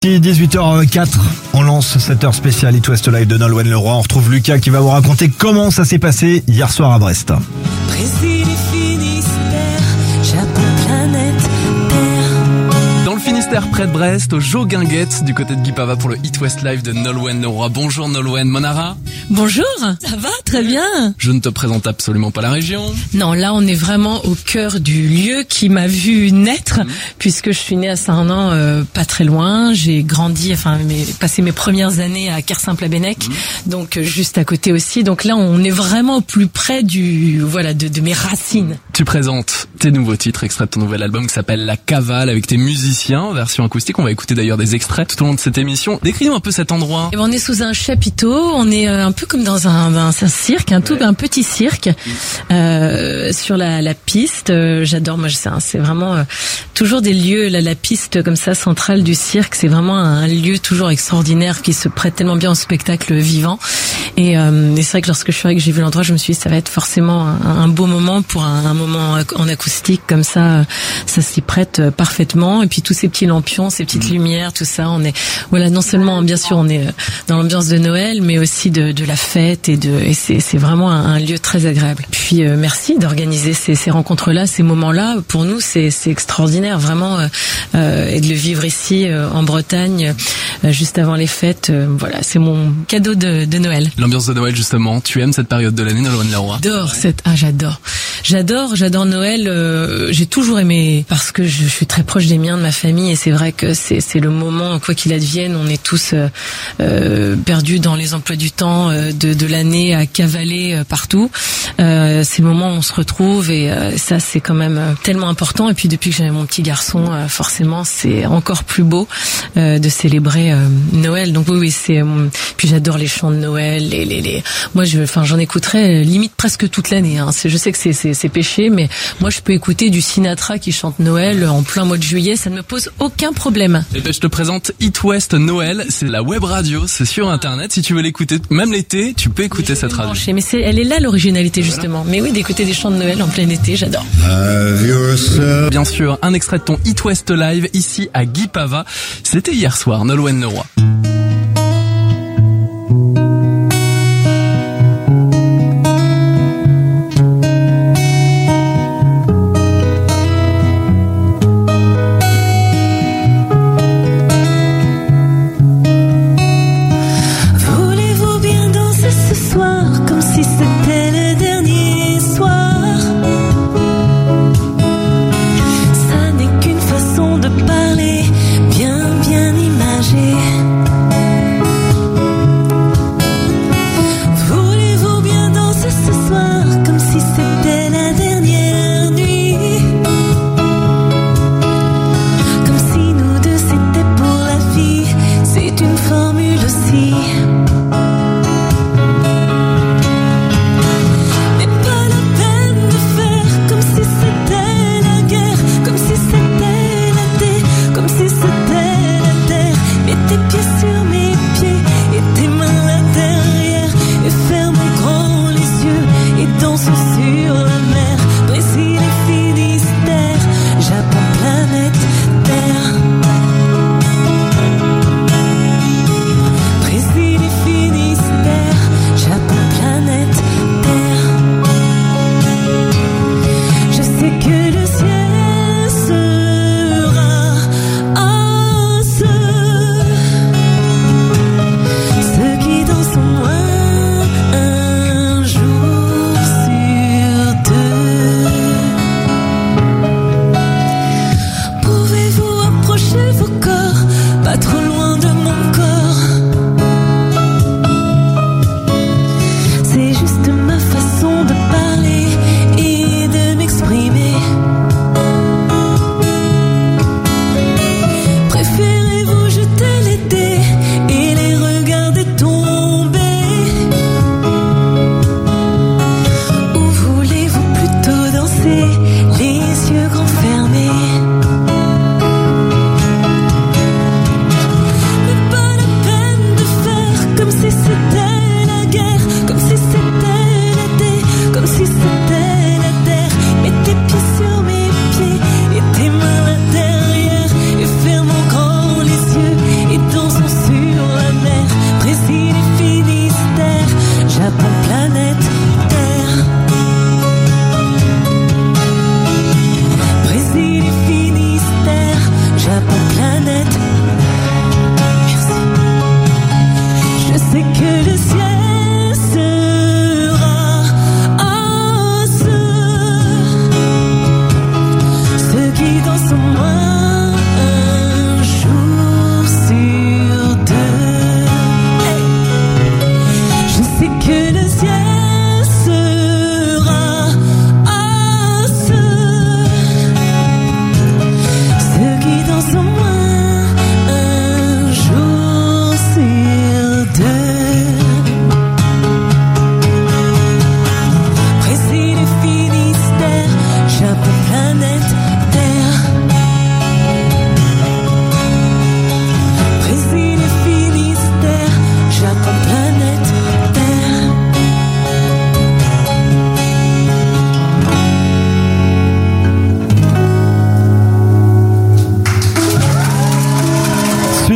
18h04, on lance cette heure spéciale It West Live de Nolwenn Leroy. On retrouve Lucas qui va vous raconter comment ça s'est passé hier soir à Brest. Dans le Finistère, près de Brest, au Jo Guinguette, du côté de Guipava pour le It West Live de Nolwenn Leroy. Bonjour Nolwenn. Monara. Bonjour, ça va très bien. Je ne te présente absolument pas la région. Non, là on est vraiment au cœur du lieu qui m'a vu naître, puisque je suis née à Saint-Renan, pas très loin. J'ai grandi, passé mes premières années à Kersimple-la-Bennec, donc juste à côté aussi. Donc là on est vraiment au plus près de mes racines. Tu présentes tes nouveaux titres, extraits de ton nouvel album qui s'appelle La Cavale, avec tes musiciens, version acoustique. On va écouter d'ailleurs des extraits tout au long de cette émission. Décris-nous un peu cet endroit. Et on est sous un chapiteau, on est un peu comme dans un cirque, un petit cirque sur la piste. J'adore, moi c'est vraiment toujours des lieux, la piste comme ça centrale du cirque, c'est vraiment un lieu toujours extraordinaire qui se prête tellement bien au spectacle vivant. Et c'est vrai que lorsque je suis arrivée, que j'ai vu l'endroit, je me suis dit ça va être forcément un beau moment pour un moment en acoustique comme ça s'y prête parfaitement. Et puis tous ces petits lampions, ces petites lumières, tout ça, on est non seulement bien sûr on est dans l'ambiance de Noël, mais aussi de la fête et c'est vraiment un lieu très agréable. Puis merci d'organiser ces rencontres-là, ces moments-là. Pour nous c'est extraordinaire vraiment et de le vivre ici en Bretagne juste avant les fêtes. C'est mon cadeau de Noël. L'ambiance de Noël justement, tu aimes cette période de l'année, Nolwenn Leroy? J'adore Noël. J'ai toujours aimé parce que je suis très proche des miens, de ma famille, et c'est vrai que c'est le moment, quoi qu'il advienne, on est tous perdus dans les emplois du temps de l'année à cavaler partout. C'est le moment où on se retrouve et ça c'est quand même tellement important. Et puis depuis que j'avais mon petit garçon, forcément c'est encore plus beau de célébrer Noël. Donc oui puis j'adore les chants de Noël. Moi j'en écouterais limite presque toute l'année. Je sais que c'est péché, mais moi je peux écouter du Sinatra qui chante Noël en plein mois de juillet, ça ne me pose aucun problème. Et je te présente It West Noël, c'est la web radio, c'est sur internet. Si tu veux l'écouter, même l'été, tu peux écouter cette radio. Mais elle est là l'originalité justement. Mais oui, d'écouter des chants de Noël en plein été, j'adore. Bien sûr, un extrait de ton It West Live ici à Guipava. C'était hier soir, Nolwenn Leroy. Ça n'est qu'une façon de parler, bien imagée.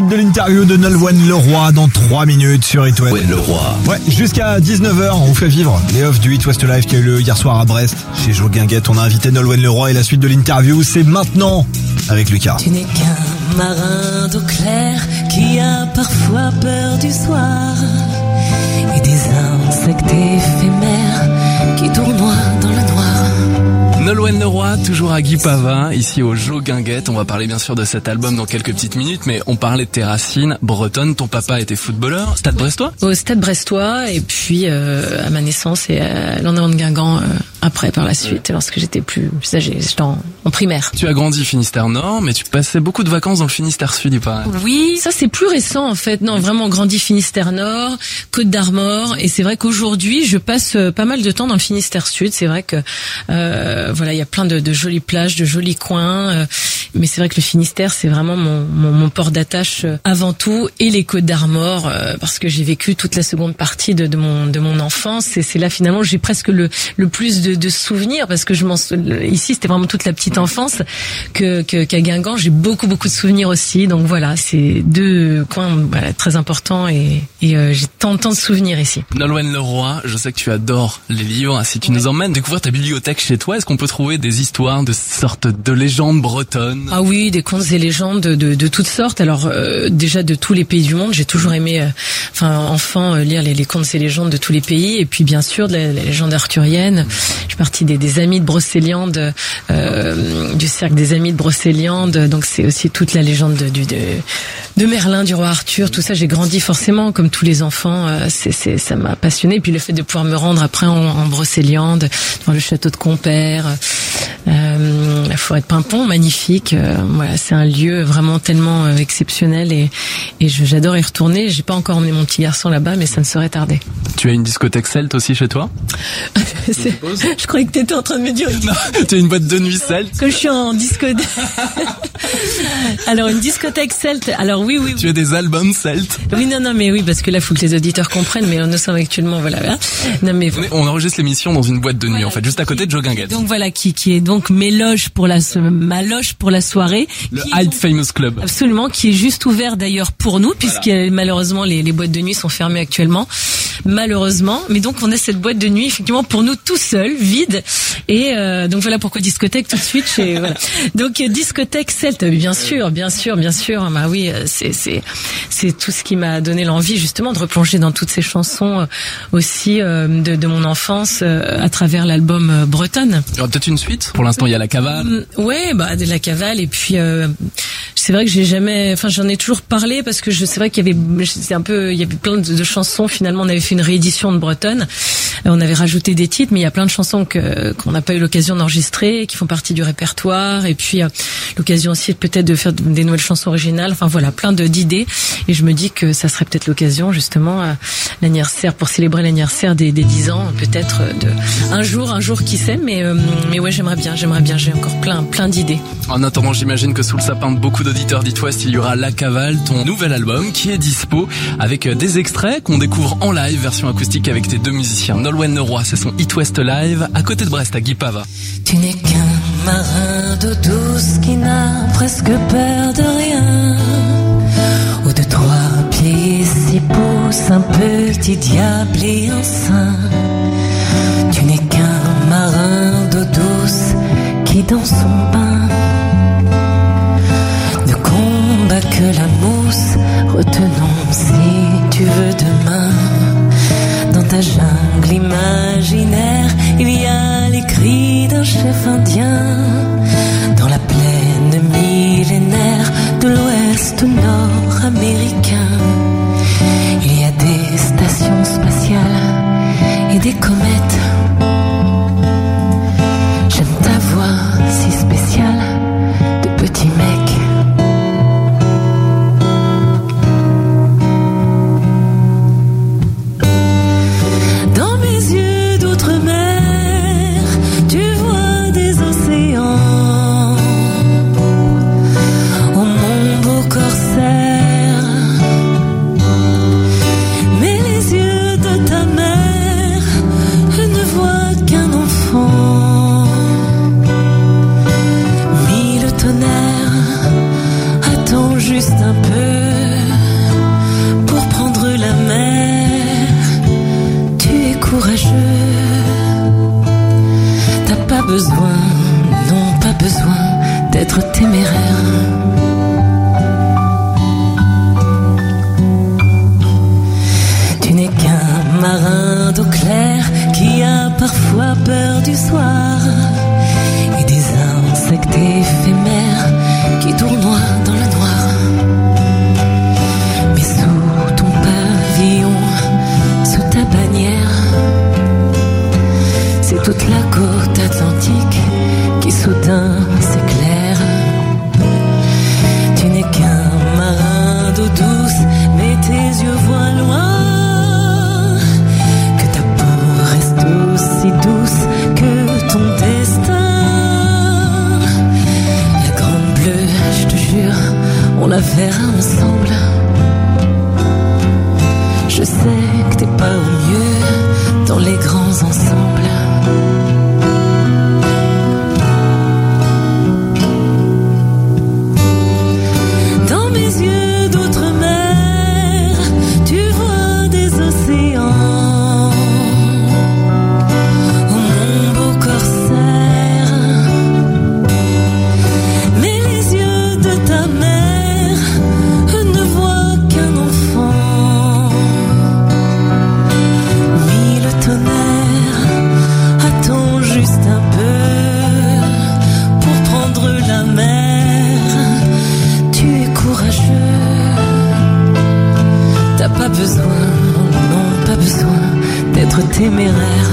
suite de l'interview de Nolwenn Leroy dans 3 minutes sur It West. Ouais, Leroy. Ouais, jusqu'à 19h, on vous fait vivre les offs du It West Live qui a eu lieu hier soir à Brest. Chez Jo Guinguette, on a invité Nolwenn Leroy et la suite de l'interview, c'est maintenant avec Lucas. Tu n'es qu'un marin d'eau claire qui a parfois peur du soir et des insectes éphémères qui tournoient dans le noir. Nolwenn Leroy, toujours à Guy Pavin, ici au Jo Guinguette. On va parler bien sûr de cet album dans quelques petites minutes, mais on parlait de tes racines bretonnes. Ton papa était footballeur, Stade Brestois ? Au Stade Brestois, et puis à ma naissance et à l'Andéon de Guingamp après, par la suite, lorsque j'étais plus âgée, j'étais en primaire. Tu as grandi Finistère Nord, mais tu passais beaucoup de vacances dans le Finistère Sud, il paraît. Oui, ça c'est plus récent en fait. Non, vraiment grandi Finistère Nord, Côte d'Armor, et c'est vrai qu'aujourd'hui je passe pas mal de temps dans le Finistère Sud. C'est vrai que voilà, il y a plein de jolies plages, de jolis coins, mais c'est vrai que le Finistère c'est vraiment mon port d'attache avant tout, et les Côtes d'Armor parce que j'ai vécu toute la seconde partie de mon enfance, et c'est là finalement j'ai presque le plus de souvenirs, parce que ici c'était vraiment toute la petite enfance qu'à Guingamp j'ai beaucoup de souvenirs aussi. Donc voilà, c'est deux coins très importants, et j'ai tant de souvenirs ici. Nolwenn Leroy, je sais que tu adores les livres. Si tu nous emmènes découvrir ta bibliothèque chez toi, est-ce qu'on peut trouver des histoires de sortes de légendes bretonnes? Ah oui, des contes et légendes de toutes sortes. Alors déjà de tous les pays du monde, j'ai toujours aimé enfant lire les contes et légendes de tous les pays, et puis bien sûr de la légende arthurienne. Je suis partie des Amis de Brocéliande, du cercle des Amis de Brocéliande, donc c'est aussi toute la légende de Merlin, du roi Arthur. Tout ça, j'ai grandi forcément comme tous les enfants. Ça m'a passionné. Puis le fait de pouvoir me rendre après en Brocéliande, dans le château de Compère, la forêt de Pimpon, magnifique. Voilà, c'est un lieu vraiment tellement exceptionnel, et j'adore y retourner. J'ai pas encore emmené mon petit garçon là-bas, mais ça ne saurait tarder. Tu as une discothèque celte aussi chez toi? Je croyais que t'étais en train de me dire. Non, tu as une boîte de nuit celte. Que je suis en discothèque. Alors une discothèque celte. Alors oui. Tu as des albums celtes. Oui, non, mais oui, parce que là, faut que les auditeurs comprennent, mais nous sommes actuellement, voilà. Non, mais on enregistre l'émission dans une boîte de nuit, en fait, juste à côté de Jo Guinguette. Donc voilà, qui est donc ma loge pour la soirée. Le Hype Famous Club. Absolument, qui est juste ouvert d'ailleurs pour nous, puisque malheureusement les boîtes de nuit sont fermées actuellement. Malheureusement, mais donc on a cette boîte de nuit effectivement pour nous tout seuls, vide, et donc voilà pourquoi discothèque tout de suite chez voilà. Donc discothèque celte, bien sûr. Bah oui, c'est tout ce qui m'a donné l'envie justement de replonger dans toutes ces chansons aussi de mon enfance à travers l'album Bretonne. Il y aura peut-être une suite. Pour l'instant, il y a La Cavale. Ouais, de La Cavale, et puis c'est vrai que j'en ai toujours parlé, parce que c'est vrai qu'il y avait plein de chansons. Finalement, on avait fait une réédition de Bretonne. On avait rajouté des titres, mais il y a plein de chansons qu'on n'a pas eu l'occasion d'enregistrer, qui font partie du répertoire, et puis l'occasion aussi peut-être de faire des nouvelles chansons originales. Enfin voilà, plein d'idées, et je me dis que ça serait peut-être l'occasion justement pour célébrer l'anniversaire des 10 ans, peut-être un jour qui sait, mais ouais, j'aimerais bien, j'ai encore plein d'idées. En attendant, j'imagine que sous le sapin de beaucoup d'auditeurs d'It West, il y aura La Cavale, ton nouvel album qui est dispo, avec des extraits qu'on découvre en live, version acoustique avec tes deux musiciens. Nolwenn Leroy, c'est son It West Live à côté de Brest, à Guy Pavin. Tu n'es qu'un marin d'eau douce qui n'a presque peur de rien, ou de 3 pieds et 6 pouces, un petit diable et un saint. Tu n'es qu'un marin d'eau douce qui dans son bain ne combat que la mousse. Retenons si tu veux demain. Dans ta jungle imaginaire, il y a les cris d'un chef indien. Dans la plaine millénaire de l'ouest nord-américain, il y a des stations spatiales et des comètes. J'aime ta voix si spéciale de petit mec. Ne pas besoin, non pas besoin d'être téméraire. Tu n'es qu'un marin d'eau claire qui a parfois peur du soir et des insectes éphémères qui tournoient dans le noir. Mais sous ton pavillon, sous ta bannière, c'est toute la côte atlantique qui soudain s'éclaire. Tu n'es qu'un marin d'eau douce, mais tes yeux voient loin, que ta peau reste aussi douce que ton destin. La grande bleue, je te jure, on la verra ensemble. Je sais que t'es pas au mieux dans les grands ensembles. Dans mes yeux d'outre-mer, tu vois des océans. Oh mon beau corsaire, mais les yeux de ta mère ne voient qu'un enfant. Mille tonnerres, attends juste un peu pour prendre la mer. Tu es courageux, t'as pas besoin, non pas besoin d'être téméraire.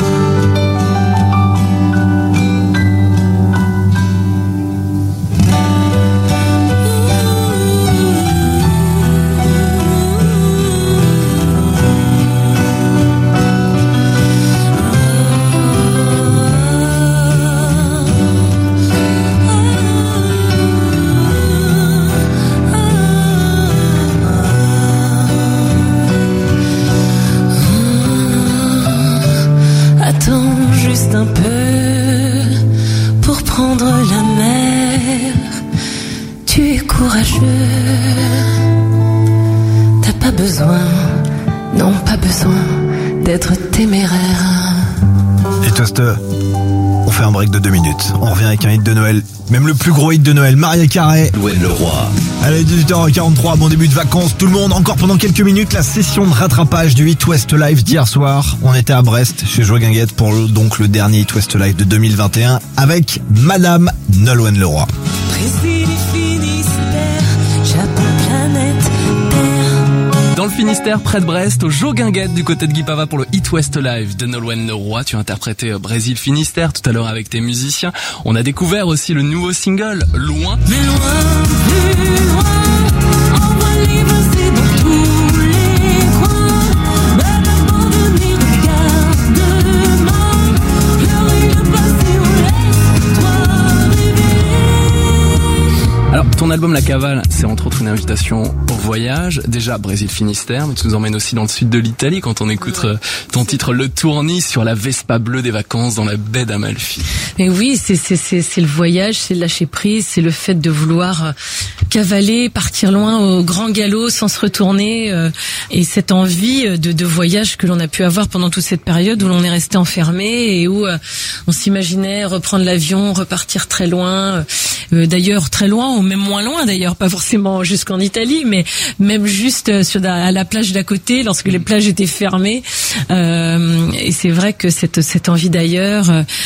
Attends juste un peu pour prendre la mer. Tu es courageux, t'as pas besoin, non pas besoin d'être téméraire. Et Toast, on fait un break de 2 minutes. On revient avec un hit de Noël, même le plus gros hit de Noël, Mariah Carey. Nolwenn Leroy. Allez, 18h43, bon début de vacances tout le monde. Encore pendant quelques minutes, la session de rattrapage du Hit West Live d'hier soir. On était à Brest, chez Joe Guinguette, pour donc le dernier Hit West Live de 2021 avec Madame Nolwenn Leroy. Brésil et Finistère, Japon, planète Terre. Dans le Finistère, près de Brest, au Joe Guinguette, du côté de Guy Pava pour le Hit West Live de Nolwenn Leroy. Tu as interprété Brésil Finistère tout à l'heure avec tes musiciens. On a découvert aussi le nouveau single, Loin. Mais loin, plus loin, envoie les pensées dans tous les coins. Même abandonner, regarde demain. Pleurer le passé, on laisse-toi rêver. Alors, ton album La Cavale, c'est entre autres une invitation au voyage. Déjà, Brésil-Finistère, mais tu nous emmènes aussi dans le sud de l'Italie quand on écoute ton titre Le Tournis sur la Vespa bleue des vacances dans la baie d'Amalfi. Mais oui, c'est le voyage, c'est le lâcher prise, c'est le fait de vouloir cavaler, partir loin au grand galop sans se retourner, et cette envie de voyage que l'on a pu avoir pendant toute cette période où l'on est resté enfermé et où on s'imaginait reprendre l'avion, repartir très loin, d'ailleurs très loin ou même moins loin d'ailleurs, pas forcément jusqu'en Italie, mais même juste à la plage d'à côté lorsque les plages étaient fermées. Et c'est vrai que cette envie d'ailleurs,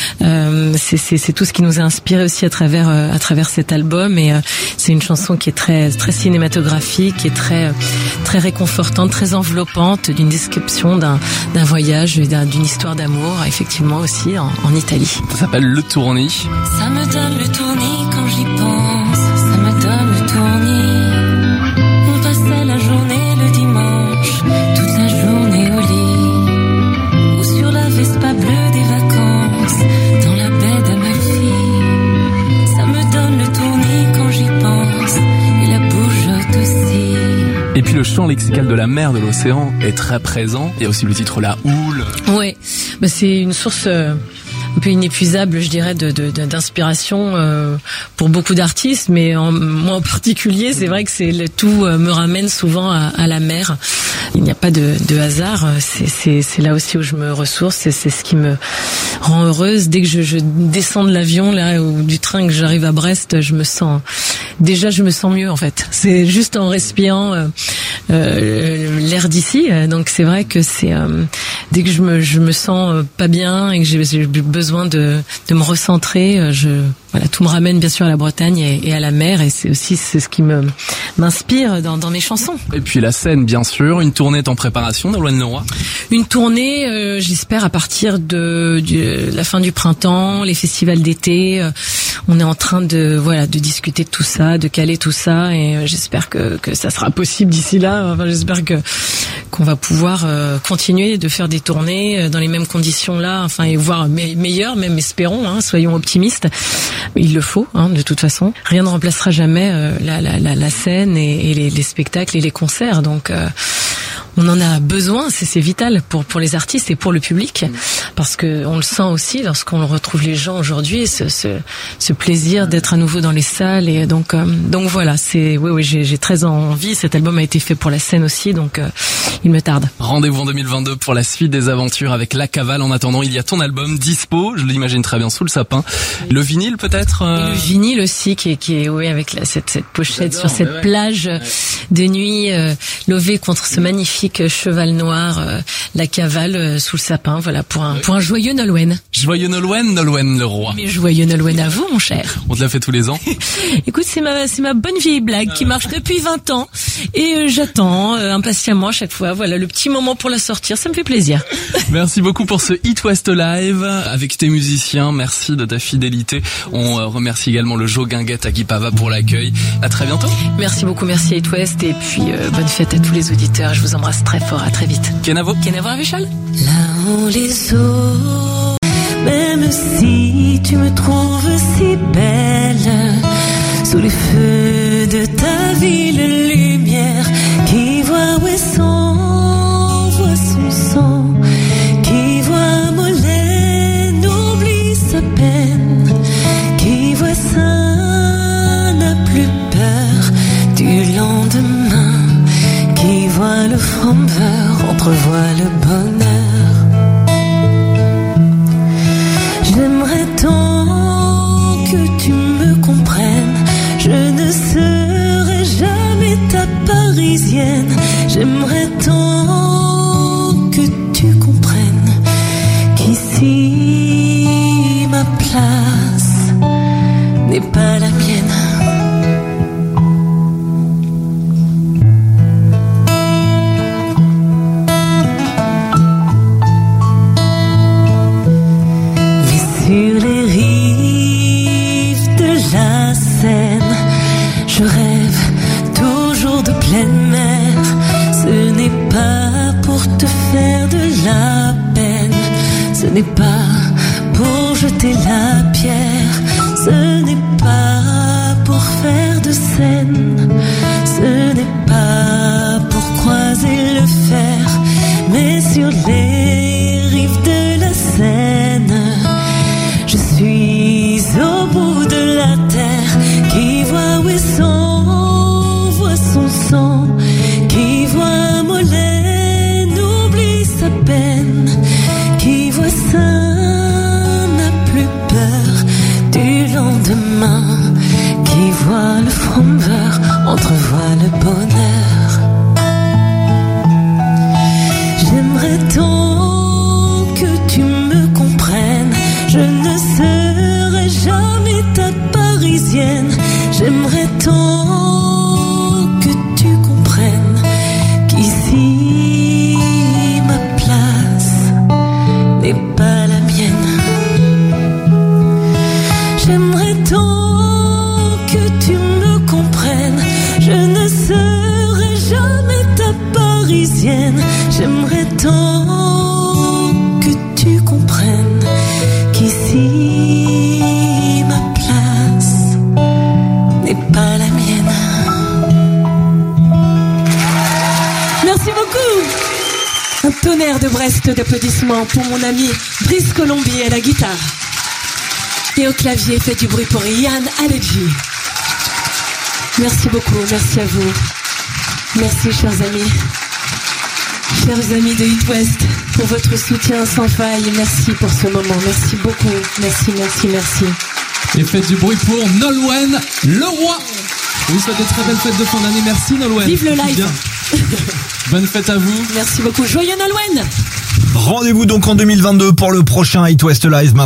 c'est tout ce qui nous a inspiré aussi à travers cet album, et c'est une chanson qui est très très cinématographique, qui est très réconfortante, très enveloppante, d'une description d'un voyage, d'une histoire d'amour, effectivement aussi en Italie. Ça s'appelle Le Tournis. Ça me donne le tournis quand j'y pense, ça me donne le tournis. On passait la journée le dimanche, toute la journée au lit, ou sur la Vespa bleue des vacances, dans la baie d'Amalfi. Ça me donne le tournis quand j'y pense, et la bougeotte aussi. Et puis le chant lexical de la mer, de l'océan est très présent. Il y a aussi le titre La Houle. Ouais, bah c'est une source un peu inépuisable, je dirais, d'inspiration pour beaucoup d'artistes, mais moi en particulier, c'est vrai que tout me ramène souvent à la mer. Il n'y a pas de hasard. C'est là aussi où je me ressource. C'est ce qui me rend heureuse. Dès que je descends de l'avion là ou du train, que j'arrive à Brest, je me sens mieux en fait. C'est juste en respirant l'air d'ici. Donc c'est vrai que c'est dès que je me sens pas bien et que j'ai besoin de me recentrer, voilà, tout me ramène bien sûr à la Bretagne et à la mer, et c'est ce qui m'inspire dans mes chansons. Et puis la scène, bien sûr. Une tournée est en préparation, Nolwenn Leroy. Une tournée, j'espère à partir de la fin du printemps, les festivals d'été. On est en train de discuter de tout ça, de caler tout ça, et j'espère que ça sera possible d'ici là. Enfin, j'espère qu'on va pouvoir continuer de faire des tournées dans les mêmes conditions là, enfin, et voire meilleures, même espérons, soyons optimistes. Il le faut, de toute façon. Rien ne remplacera jamais la scène et les spectacles et les concerts. Donc on en a besoin, c'est vital pour les artistes et pour le public, parce que on le sent aussi lorsqu'on retrouve les gens aujourd'hui, ce plaisir d'être à nouveau dans les salles, et donc voilà, oui, j'ai très envie. Cet album a été fait pour la scène aussi, donc il me tarde. Rendez-vous en 2022 pour la suite des aventures avec La Cavale. En attendant, il y a ton album dispo, je l'imagine très bien sous le sapin. Le vinyle peut-être. Et le vinyle aussi qui est oui, avec cette pochette sur cette plage de nuit levée contre ce magnifique cheval noir, La Cavale sous le sapin. Voilà, pour un joyeux Nolwenn. Joyeux Nolwenn Leroy. Mais joyeux Nolwenn à vous, mon cher. On te l'a fait tous les ans. Écoute, c'est ma bonne vieille blague qui marche depuis 20 ans, et j'attends impatiemment à chaque fois. Voilà, le petit moment pour la sortir, ça me fait plaisir. Merci beaucoup pour ce It West Live avec tes musiciens. Merci de ta fidélité. On remercie également le Jo Guinguette à Guipava pour l'accueil. À très bientôt. Merci beaucoup, merci à It West, et puis bonne fête à tous les auditeurs. Je vous embrasse très fort, à très vite. Kenavo Avéchal. Là-haut les eaux, même si tu me trouves si belle, sous les feux de ta ville lumière, qui voit où est voit son sang, qui voit Molène oublie sa peine, qui voit ça n'a plus peur du lendemain, qui voit le fromeur entrevoit le bonheur. J'aimerais tant que tu me comprennes, je ne serai jamais ta parisienne. J'aimerais tant que tu comprennes qu'ici ma place n'est pas la mienne. Sur les rives de la Seine, je rêve toujours de pleine mer. Ce n'est pas pour te faire de la peine, ce n'est pas pour jeter la pierre, ce n'est pas pour faire de scène, ce n'est pas pour croiser le fer, mais sur les rives de la Seine, je suis au bout de la terre, qui voit où est voit son sang, qui voit Molène oublie sa peine, qui voit ça n'a plus peur du lendemain, qui voit le fromeur entrevoit le bonheur. J'aimerais tant que tu me comprennes, je ne serai jamais ta parisienne. J'aimerais tant que tu comprennes qu'ici ma place n'est pas la mienne. J'aimerais tant que tu me comprennes, je ne serai jamais ta parisienne. J'aimerais tant que tu comprennes qu'ici ma place n'est pas la mienne. Merci beaucoup. Un tonnerre de Brest d'applaudissements pour mon ami Brice Colombier à la guitare. Et au clavier, fait du bruit pour Yann Alegi. Merci beaucoup, merci à vous. Merci, chers amis. Chers amis de It West, pour votre soutien sans faille, merci pour ce moment. Merci beaucoup. Merci. Et faites du bruit pour Nolwenn Leroy. Je vous souhaite de très belles fêtes de fin d'année. Merci Nolwenn. Vive le live. Bonne fête à vous. Merci beaucoup. Joyeux Nolwenn. Rendez-vous donc en 2022 pour le prochain It West Live.